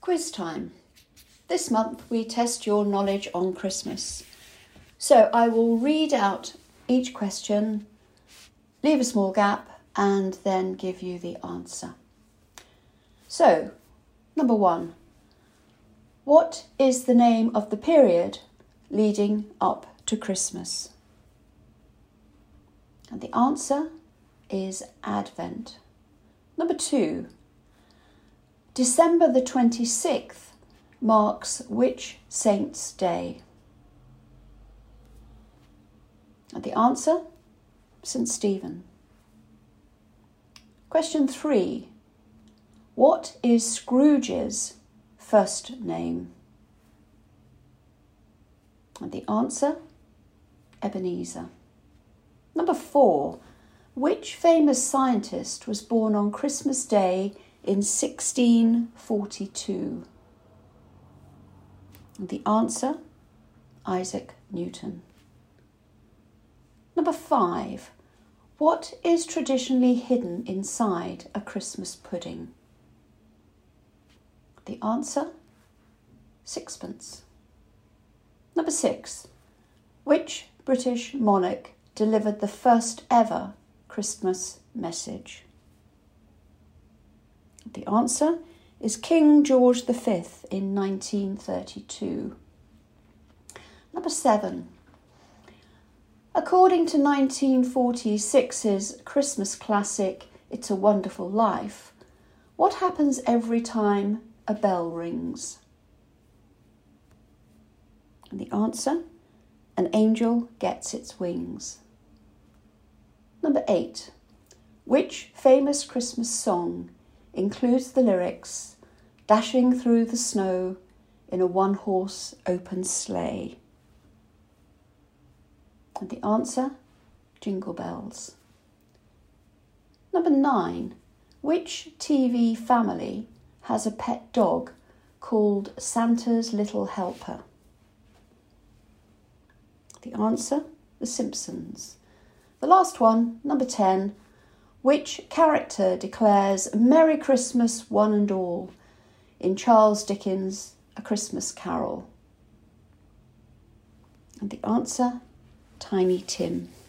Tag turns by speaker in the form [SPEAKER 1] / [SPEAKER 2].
[SPEAKER 1] Quiz time. This month we test your knowledge on Christmas. So I will read out each question, leave a small gap, and then give you the answer. So, number 1. What is the name of the period leading up to Christmas? And the answer is Advent. Number 2. December the 26th marks which saint's day? And the answer, St. Stephen. Question 3. What is Scrooge's first name? And the answer, Ebenezer. Number 4. Which famous scientist was born on Christmas Day in 1642? And the answer, Isaac Newton. Number 5. What is traditionally hidden inside a Christmas pudding? The answer, sixpence. Number 6. Which British monarch delivered the first ever Christmas message? The answer is King George V in 1932. Number 7. According to 1946's Christmas classic It's a Wonderful Life, what happens every time a bell rings? And the answer, an angel gets its wings. Number 8. Which famous Christmas song includes the lyrics, dashing through the snow in a one-horse open sleigh? And the answer, Jingle Bells. Number 9. Which TV family has a pet dog called Santa's Little Helper? The answer, The Simpsons. The last one, number 10. Which character declares Merry Christmas one and all in Charles Dickens' A Christmas Carol? And the answer, Tiny Tim.